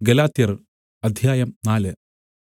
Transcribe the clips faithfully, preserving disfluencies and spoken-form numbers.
ഗലാത്യർ അധ്യായം നാല്.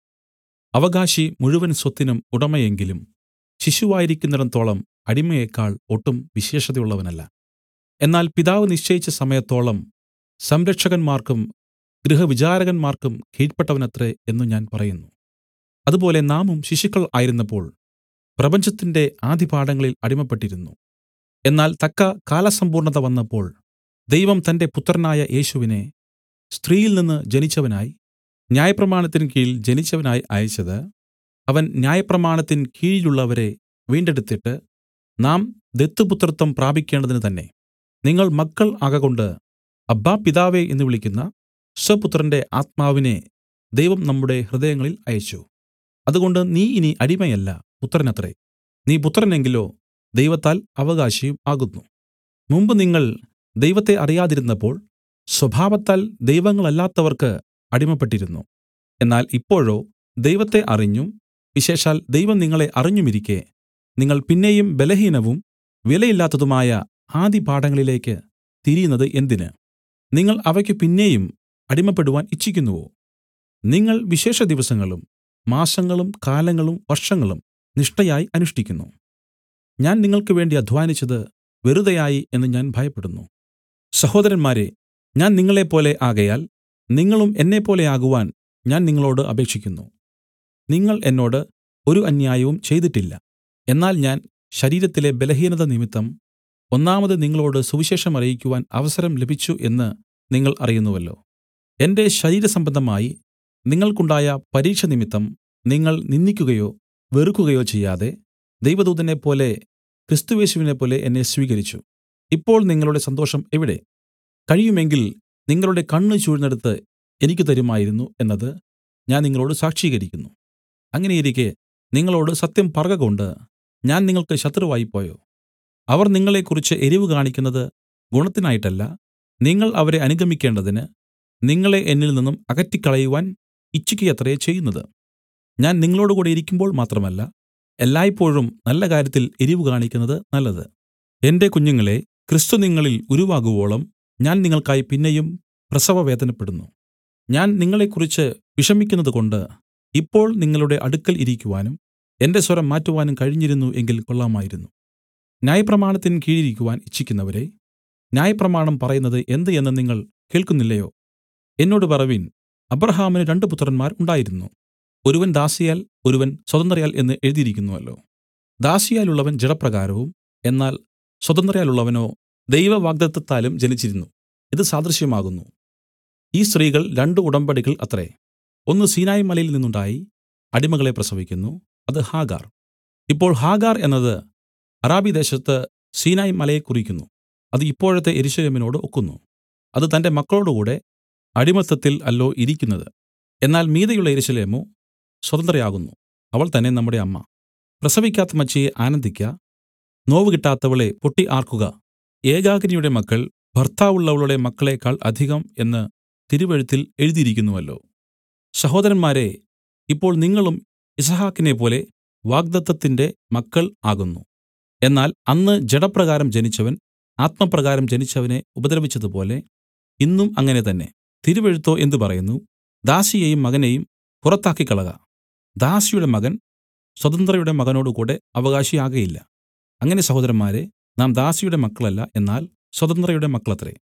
അവകാശി മുഴുവൻ സ്വത്തിനും ഉടമയെങ്കിലും ശിശുവായിരിക്കുന്നിടത്തോളം അടിമയേക്കാൾ ഒട്ടും വിശേഷതയുള്ളവനല്ല. എന്നാൽ പിതാവ് നിശ്ചയിച്ച സമയത്തോളം സംരക്ഷകന്മാർക്കും ഗൃഹവിചാരകന്മാർക്കും കീഴ്പെട്ടവനത്രേ എന്നു ഞാൻ പറയുന്നു. അതുപോലെ നാമും ശിശുക്കൾ ആയിരുന്നപ്പോൾ പ്രപഞ്ചത്തിന്റെ ആദിപാഠങ്ങളിൽ അടിമപ്പെട്ടിരുന്നു. എന്നാൽ തക്ക കാലസമ്പൂർണ്ണത വന്നപ്പോൾ ദൈവം തന്റെ പുത്രനായ യേശുവിനെ സ്ത്രീയിൽനിന്ന് ജനിച്ചവനായി ന്യായപ്രമാണത്തിന് കീഴിൽ ജനിച്ചവനായി അയച്ചത്, അവൻ ന്യായപ്രമാണത്തിൻ കീഴിലുള്ളവരെ വീണ്ടെടുത്തിട്ട് നാം ദത്തുപുത്രത്വം പ്രാപിക്കേണ്ടതിന് തന്നെ. നിങ്ങൾ മക്കൾ ആകകൊണ്ട് അബ്ബാ പിതാവേ എന്ന് വിളിക്കുന്ന സ്വപുത്രന്റെ ആത്മാവിനെ ദൈവം നമ്മുടെ ഹൃദയങ്ങളിൽ അയച്ചു. അതുകൊണ്ട് നീ ഇനി അടിമയല്ല, പുത്രനത്രേ. നീ പുത്രനെങ്കിലോ ദൈവത്താൽ അവകാശിയും ആകുന്നു. മുമ്പ് നിങ്ങൾ ദൈവത്തെ അറിയാതിരുന്നപ്പോൾ സ്വഭാവത്താൽ ദൈവങ്ങളല്ലാത്തവർക്ക് അടിമപ്പെട്ടിരുന്നു. എന്നാൽ ഇപ്പോഴോ ദൈവത്തെ അറിഞ്ഞും വിശേഷാൽ ദൈവം നിങ്ങളെ അറിഞ്ഞുമിരിക്കെ നിങ്ങൾ പിന്നെയും ബലഹീനവും വിലയില്ലാത്തതുമായ ആദിപാഠങ്ങളിലേക്ക് തിരിയുന്നത് എന്തിന്? നിങ്ങൾ അവയ്ക്ക് പിന്നെയും അടിമപ്പെടുവാൻ ഇച്ഛിക്കുന്നുവോ? നിങ്ങൾ വിശേഷ ദിവസങ്ങളും മാസങ്ങളും കാലങ്ങളും വർഷങ്ങളും നിഷ്ഠയായി അനുഷ്ഠിക്കുന്നു. ഞാൻ നിങ്ങൾക്ക് വേണ്ടി അദ്ധ്വാനിച്ചത് വെറുതെയായി എന്ന് ഞാൻ ഭയപ്പെടുന്നു. സഹോദരന്മാരേ, ഞാൻ നിങ്ങളെപ്പോലെ ആകയാൽ നിങ്ങളും എന്നെപ്പോലെ ആകുവാൻ ഞാൻ നിങ്ങളോട് അപേക്ഷിക്കുന്നു. നിങ്ങൾ എന്നോട് ഒരു അന്യായവും ചെയ്തിട്ടില്ല. എന്നാൽ ഞാൻ ശരീരത്തിലെ ബലഹീനത നിമിത്തം ഒന്നാമത് നിങ്ങളോട് സുവിശേഷം അറിയിക്കുവാൻ അവസരം ലഭിച്ചു എന്ന് നിങ്ങൾ അറിയുന്നുവല്ലോ. എന്റെ ശരീരസംബന്ധമായി നിങ്ങൾക്കുണ്ടായ പരീക്ഷ നിമിത്തം നിങ്ങൾ നിന്ദിക്കുകയോ വെറുക്കുകയോ ചെയ്യാതെ ദൈവദൂതനെപ്പോലെ ക്രിസ്തുയേശുവിനെപ്പോലെ എന്നെ സ്വീകരിച്ചു. ഇപ്പോൾ നിങ്ങളുടെ സന്തോഷം എവിടെ? കഴിയുമെങ്കിൽ നിങ്ങളുടെ കണ്ണ് ചൂഴ്ന്നെടുത്ത് എനിക്ക് തരുമായിരുന്നു എന്നത് ഞാൻ നിങ്ങളോട് സാക്ഷീകരിക്കുന്നു. അങ്ങനെയിരിക്കെ നിങ്ങളോട് സത്യം പറകകൊണ്ട് ഞാൻ നിങ്ങൾക്ക് ശത്രുവായിപ്പോയോ? അവർ നിങ്ങളെക്കുറിച്ച് എരിവ് കാണിക്കുന്നത് ഗുണത്തിനായിട്ടല്ല, നിങ്ങൾ അവരെ അനുഗമിക്കേണ്ടതിന് നിങ്ങളെ എന്നിൽ നിന്നും അകറ്റിക്കളയുവാൻ ഇച്ഛിക്കയത്രേ ചെയ്യുന്നത്. ഞാൻ നിങ്ങളോടുകൂടെ ഇരിക്കുമ്പോൾ മാത്രമല്ല, എല്ലായ്പോഴും നല്ല കാര്യത്തിൽ എരിവ് കാണിക്കുന്നത് നല്ലത്. എന്റെ കുഞ്ഞുങ്ങളെ, ക്രിസ്തു നിങ്ങളിൽ ഉരുവാകുവോളം ഞാൻ നിങ്ങൾക്കായി പിന്നെയും പ്രസവവേദനപ്പെടുന്നു. ഞാൻ നിങ്ങളെക്കുറിച്ച് വിഷമിക്കുന്നതുകൊണ്ട് ഇപ്പോൾ നിങ്ങളുടെ അടുക്കൽ ഇരിക്കുവാനും എന്റെ സ്വരം മാറ്റുവാനും കഴിഞ്ഞിരുന്നു എങ്കിൽ കൊള്ളാമായിരുന്നു. ന്യായപ്രമാണത്തിന് കീഴിരിക്കുവാൻ ഇച്ഛിക്കുന്നവരെ, ന്യായപ്രമാണം പറയുന്നത് എന്ത് എന്ന് നിങ്ങൾ കേൾക്കുന്നില്ലയോ? എന്നോട് പറവിൻ. അബ്രാഹാമിന് രണ്ടു പുത്രന്മാർ ഉണ്ടായിരുന്നു. ഒരുവൻ ദാസിയാൽ, ഒരുവൻ സ്വതന്ത്രയാൽ എന്ന് എഴുതിയിരിക്കുന്നുവല്ലോ. ദാസിയാലുള്ളവൻ ജഡപ്രകാരവും എന്നാൽ സ്വതന്ത്രയാലുള്ളവനോ ദൈവവാഗ്ദത്തത്താലും ജനിച്ചിരുന്നു. ഇത് സാദൃശ്യമാകുന്നു. ഈ സ്ത്രീകൾ രണ്ടു ഉടമ്പടികൾ അത്രേ. ഒന്ന് സീനായ് മലയിൽ നിന്നുണ്ടായി അടിമകളെ പ്രസവിക്കുന്നു, അത് ഹാഗാർ. ഇപ്പോൾ ഹാഗാർ എന്നത് അരാബിദേശത്ത് സീനായ് മലയെ കുറിക്കുന്നു. അത് ഇപ്പോഴത്തെ യെരൂശലേമിനോട് ഒക്കുന്നു. അത് തന്റെ മക്കളോടുകൂടെ അടിമത്തത്തിൽ അല്ലോ ഇരിക്കുന്നത്. എന്നാൽ മീതെയുള്ള യെരൂശലേമോ സ്വതന്ത്രയാകുന്നു. അവൾ തന്നെ നമ്മുടെ അമ്മ. പ്രസവിക്കാത്ത മച്ചിയെ ആനന്ദിക്ക, നോവ് കിട്ടാത്തവളെ പൊട്ടി ആർക്കുക. ഏകാകിനിയുടെ മക്കൾ ഭർത്താവുള്ളവളുടെ മക്കളേക്കാൾ അധികം എന്ന് തിരുവെഴുത്തിൽ എഴുതിയിരിക്കുന്നുവല്ലോ. സഹോദരന്മാരേ, ഇപ്പോൾ നിങ്ങളും യിസ്ഹാക്കിനെപ്പോലെ വാഗ്ദത്തത്തിന്റെ മക്കൾ ആകുന്നു. എന്നാൽ അന്ന് ജഡപ്രകാരം ജനിച്ചവൻ ആത്മപ്രകാരം ജനിച്ചവനെ ഉപദ്രവിച്ചതുപോലെ ഇന്നും അങ്ങനെ തന്നെ. തിരുവെഴുത്തോ എന്ത് പറയുന്നു? ദാസിയെയും മകനെയും പുറത്താക്കിക്കളക. ദാസിയുടെ മകൻ സ്വതന്ത്രയുടെ മകനോടുകൂടെ അവകാശിയാകയില്ല. അങ്ങനെ സഹോദരന്മാരെ, നാം ദാസിയുടെ മക്കളല്ല, എന്നാൽ സ്വതന്ത്രയുടെ മക്കളത്രേ.